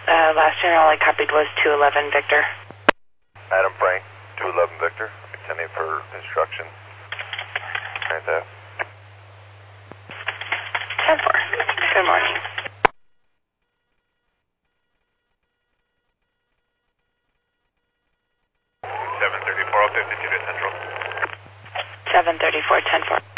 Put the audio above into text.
Last year all I copied was 211 Victor. Adam Frank, 211 Victor, attending for instruction. Right there. 10-4. Good morning. 734, 52 to Central. 734, 10-4.